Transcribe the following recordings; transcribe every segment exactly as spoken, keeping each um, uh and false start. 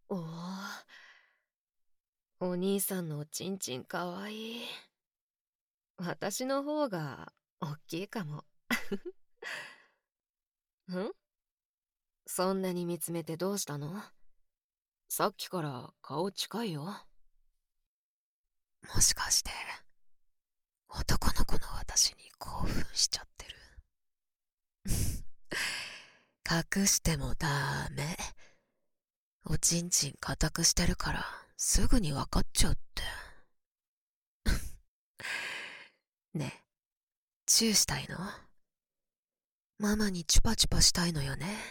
おお、お兄さんのおちんちんかわいい。私の方がおっきいかも。ん？そんなに見つめてどうしたの？さっきから顔近いよ。 もしかして男の子の私に興奮しちゃってる？隠してもダメ。おちんちん固くしてるからすぐに分かっちゃうって。ねえ、チューしたいの？ママにチュパチュパしたいのよね。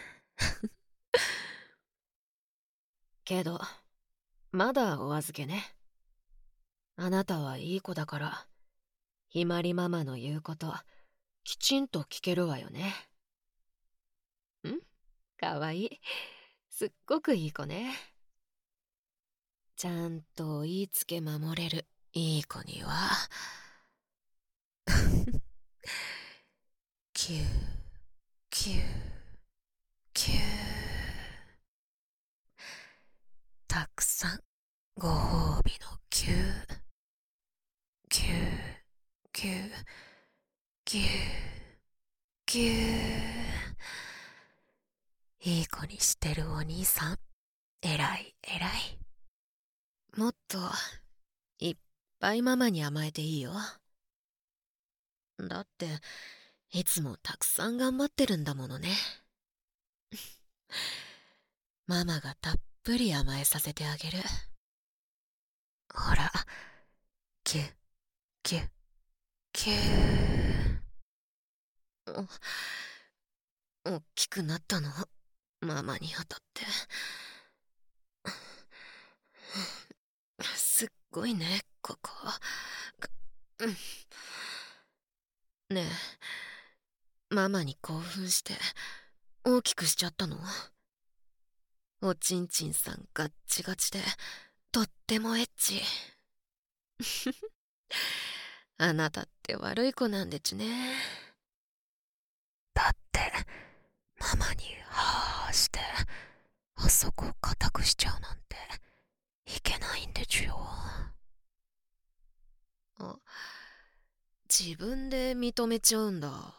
けど、まだお預けね。あなたはいい子だから、ひまりママの言うこと、きちんと聞けるわよね。ん？かわいい。すっごくいい子ね。ちゃんと言いつけ守れるいい子にはキューキューキュー、たくさんご褒美のキューキューキューキューキュー、いい子にしてるお兄さん、えらいえらい。 もっといっぱいママに甘えていいよ。だっていつもたくさん頑張ってるんだものね。ママがたっぷり甘えさせてあげる。 ほら、キュッキュッキュー。 おっきくなったの、ママに当たって。すっごいね、ここ。うん。ねえ、ママに興奮して大きくしちゃったの？おちんちんさんガッチガチでとってもエッチ。あなたって悪い子なんでちね。 だってママにはーしてあそこ固くしちゃうなんていけないんでちゅよ。 あ、自分で認めちゃうんだ。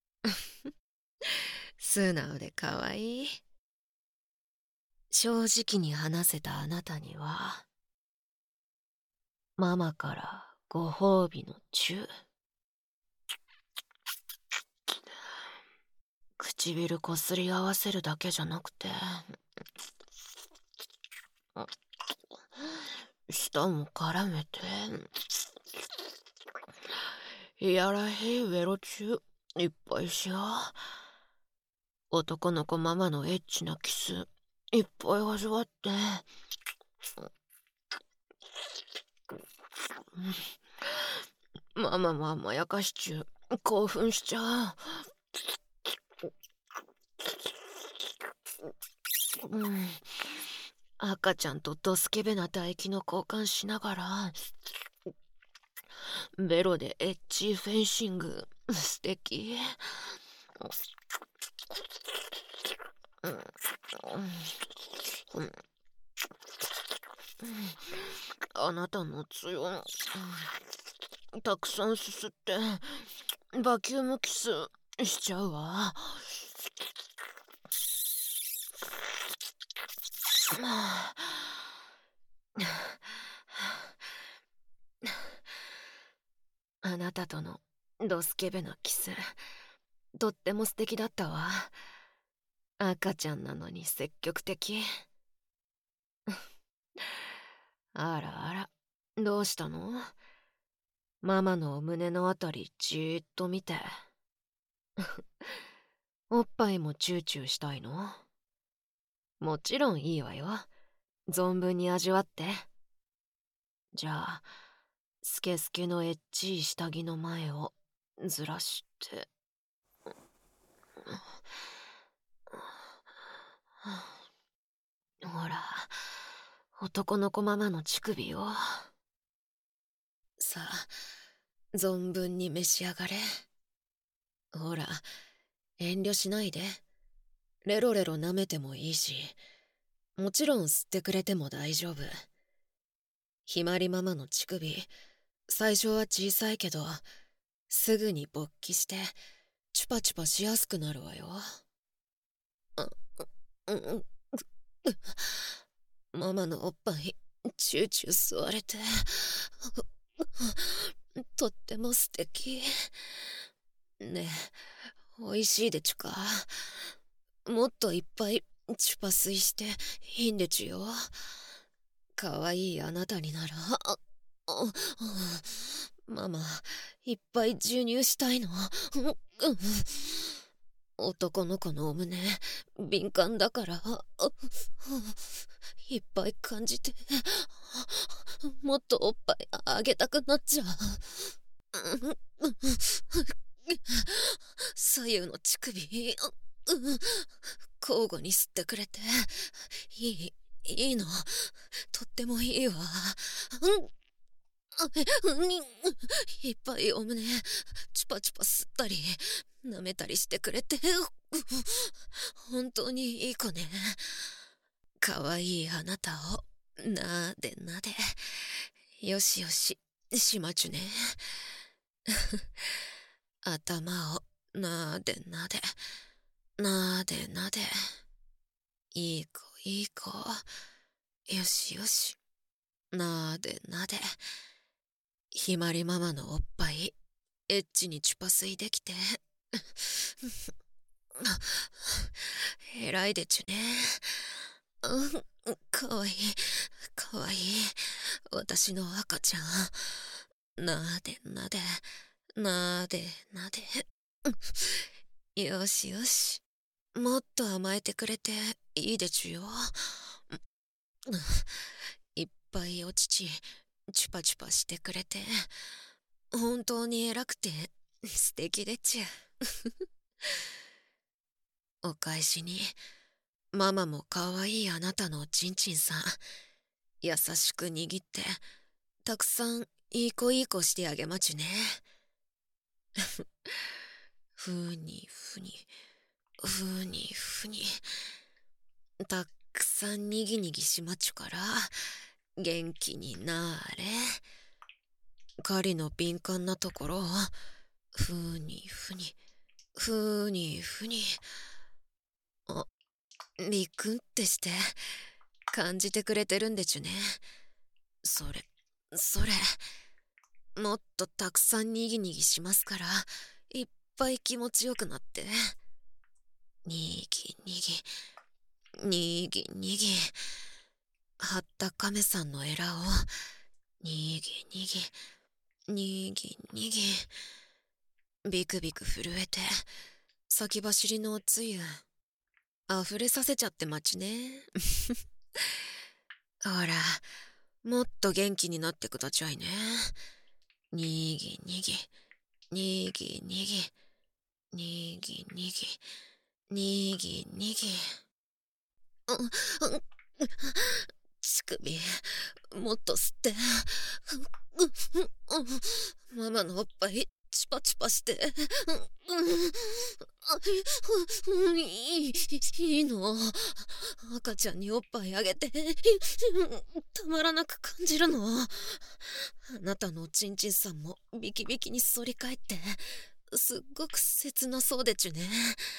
素直でかわいい。正直に話せたあなたには、ママからご褒美のチュー。唇こすり合わせるだけじゃなくて、舌も絡めて、いやらしいベロチューいっぱいしよう。男の子ママのエッチなキスいっぱい味わって。ママも甘やかしちゅう興奮しちゃう。うん、赤ちゃんとドスケベな唾液の交換しながらベロでエッチフェンシング素敵。うんうん、あなたの強いたくさんすすってバキュームキスしちゃうわ。あなたとのドスケベなキスとっても素敵だったわ。赤ちゃんなのに積極的。あらあら、どうしたの？ママの胸のあたりじーっと見て。おっぱいもチューチューしたいの？もちろんいいわよ。存分に味わって。じゃあ、スケスケのエッチい下着の前をずらして。ほら、男の子ママの乳首を。さあ、存分に召し上がれ。ほら、遠慮しないで。レロレロ舐めてもいいし、 もちろん吸ってくれても大丈夫。ひまりママの乳首、最初は小さいけど、すぐに勃起して、チュパチュパしやすくなるわよ。う、う、う、ママのおっぱい、チューチュー吸われて、とっても素敵。ねえ、おいしいでちゅか。もっといっぱいチュパ吸いしていいんでちゅよ。かわいいあなたになら。ああママ、いっぱい授乳したいの。男の子のお胸、敏感だから、いっぱい感じて、もっとおっぱいあげたくなっちゃう。左右の乳首、交互に吸ってくれて、いい、いいの。とってもいいわ。いっぱいお胸、チュパチュパ吸ったり、舐めたりしてくれて、本当にいい子ね。かわいいあなたを、なでなで。よしよし、しまちゅね。頭をなでなで、なでなで。いい子いい子。よしよし、なでなで。ひまりママのおっぱい、エッチにチュパ吸いできて。えらいでちゅね。うん、かわいい、かわいい。私の赤ちゃん。なでなで、なでなで。よしよし。もっと甘えてくれていいでちゅよ。いっぱいお乳、チュパチュパしてくれて、本当に偉くて素敵でちゅ。お返しに、ママもかわいいあなたのちんちんさん、優しく握って、たくさんいい子いい子してあげまちゅね。ふにふに、ふにふに。たくさんにぎにぎしまちゅから、元気になれ。狩りの敏感なところを、ふにふに、ふにふに。あ、ビクンってして、感じてくれてるんでちゅね。それ、それ。もっとたくさんにぎにぎしますから、いっぱい気持ちよくなって。にぎにぎ、にぎにぎ。張った亀さんのエラを、にぎにぎ、にぎにぎ。ビクビク震えて、先走りのおつゆ、溢れさせちゃってまちね。ほら、もっと元気になってくだちゃいね。にぎにぎ、にぎにぎ、にぎにぎ、にぎにぎ。乳首、もっと吸って。ママのおっぱい、チュパチュパして。いい、いいの。赤ちゃんにおっぱいあげて、たまらなく感じるの。あなたのおちんちんさんもビキビキに反り返って、すっごく切なそうでちゅね。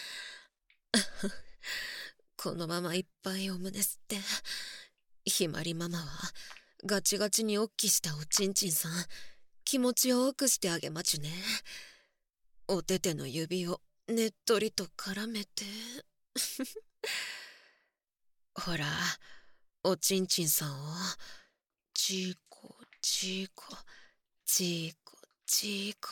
このままいっぱいお胸吸って、ひまりママはガチガチにおっきしたおちんちんさん、気持ちよくしてあげまちゅね。お手手の指をねっとりと絡めて。ほら、おちんちんさんを、ちーこ、ちーこ、ちーこ、ちーこ。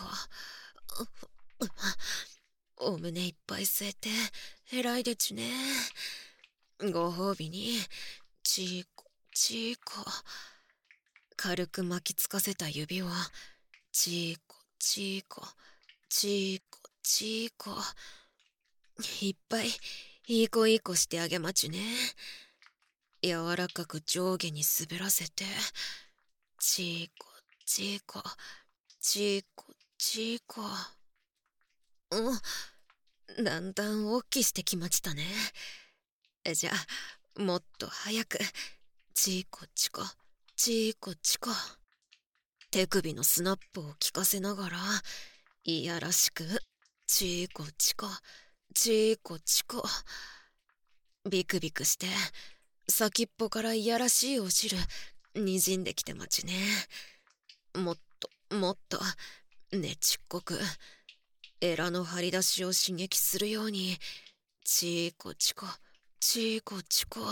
お胸いっぱい吸えて、偉いでちゅね。ご褒美に、ちーこ、ちーこ。軽く巻きつかせた指を、ちーこ、ちーこ、ちーこ、ちーこ。いっぱい、いい子いい子してあげまちゅね。柔らかく上下に滑らせて、ちーこ、ちーこ、ちーこ、ちーこ。うん、だんだん大きしてきましたね。じゃあ、 もっと早く。チーコチコ、チーコチコ。手首のスナップを効かせながら、いやらしく、チーコチコ、チーコチコ。ビクビクして、先っぽからいやらしいお汁、にじんできてまちね。もっと、もっと、ねちっこく、エラの張り出しを刺激するように、チーコチコ、チーコチコ。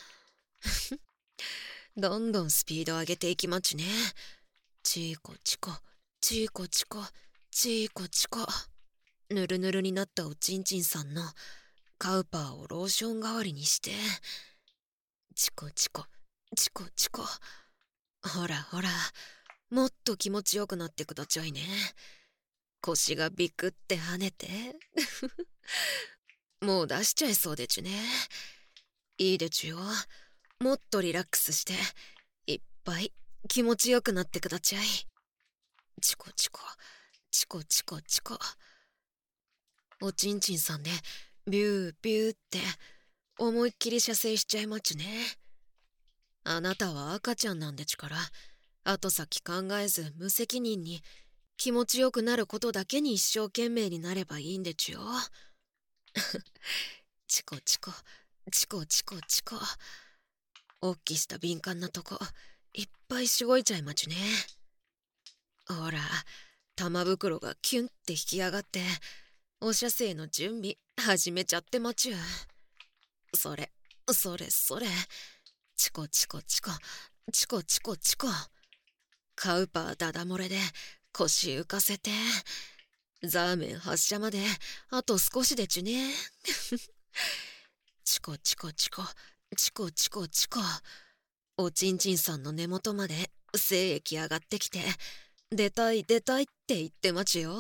どんどんスピード上げていきまちね。チーコチコ、チーコチコ、チーコチコ。ぬるぬるになったおちんちんさんのカウパーをローション代わりにして、チコチコ、チコチコ。ほらほら、もっと気持ちよくなってくだちゃいね。腰がビクって跳ねて。もう出しちゃいそうでちゅね。いいでちゅよ。もっとリラックスして、いっぱい気持ちよくなってくだちゃい。チコチコ、チコチコチコ。おちんちんさんでビュービューって思いっきり射精しちゃいまちゅね。あなたは赤ちゃんなんでちから、後先考えず無責任に気持ちよくなることだけに一生懸命になればいいんでちゅよ。チコチコ、チコチコチコ。おっきした敏感なとこいっぱいしごいちゃいまちゅね。ほら、玉袋がキュンって引き上がって、お射精の準備始めちゃってまちゅ。それ、それそれ。チコチコチコ、チコチコチコ。カウパーダダ漏れで腰浮かせて、ザーメン発射まであと少しでちゅね。チコチコチコ、チコチコチコ。おちんちんさんの根元まで精液上がってきて、出たい出たいって言ってまちゅよ。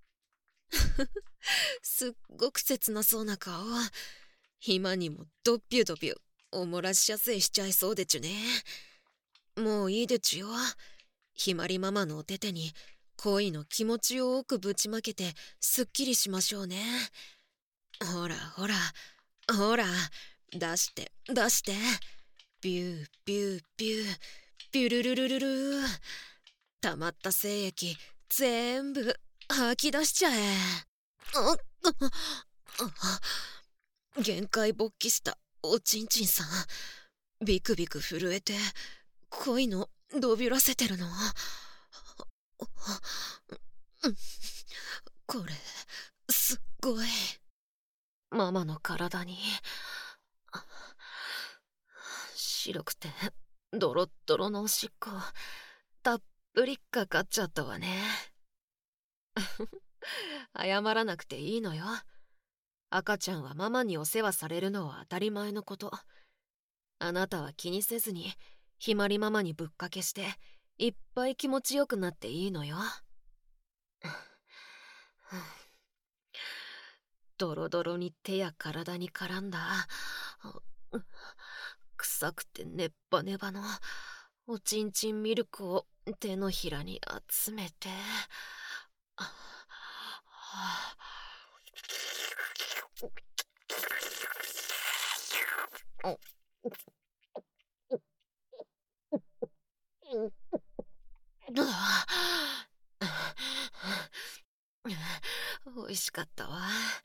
すっごく切なそうな顔。今にもドッピュドピュおもらし射精しちゃいそうでちゅね。もういいでちゅよ。ひまりママのお手手に恋の気持ちを多くぶちまけてすっきりしましょうね。ほらほらほら、出して出して。ビュービュービュービュルルルルルー。たまった精液全部吐き出しちゃえ。あっ限界勃起したおちんちんさん、ビクビク震えて恋のどびらせてるの。これすっごい。ママの体に白くてドロッドロのおしっこたっぷりかかっちゃったわね。謝らなくていいのよ。赤ちゃんはママにお世話されるのは当たり前のこと。あなたは気にせずにひまりママにぶっかけしていっぱい気持ちよくなっていいのよ。ドロドロに手や体に絡んだ臭くてネッバネバのおちんちんミルクを手のひらに集めて、おいしかったわ。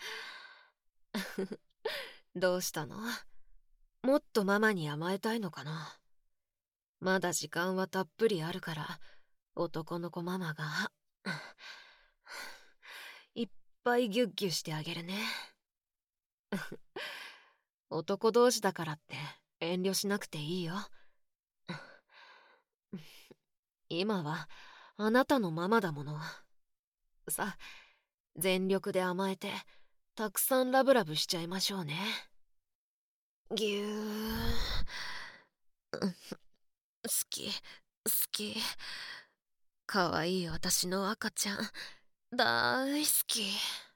どうしたの？もっとママに甘えたいのかな？まだ時間はたっぷりあるから男の子ママがいっぱいギュッギュしてあげるね。男同士だからって遠慮しなくていいよ。今はあなたのママだもの。さあ、全力で甘えてたくさんラブラブしちゃいましょうね。ぎゅー。好き好き。かわいい私の赤ちゃん大好き。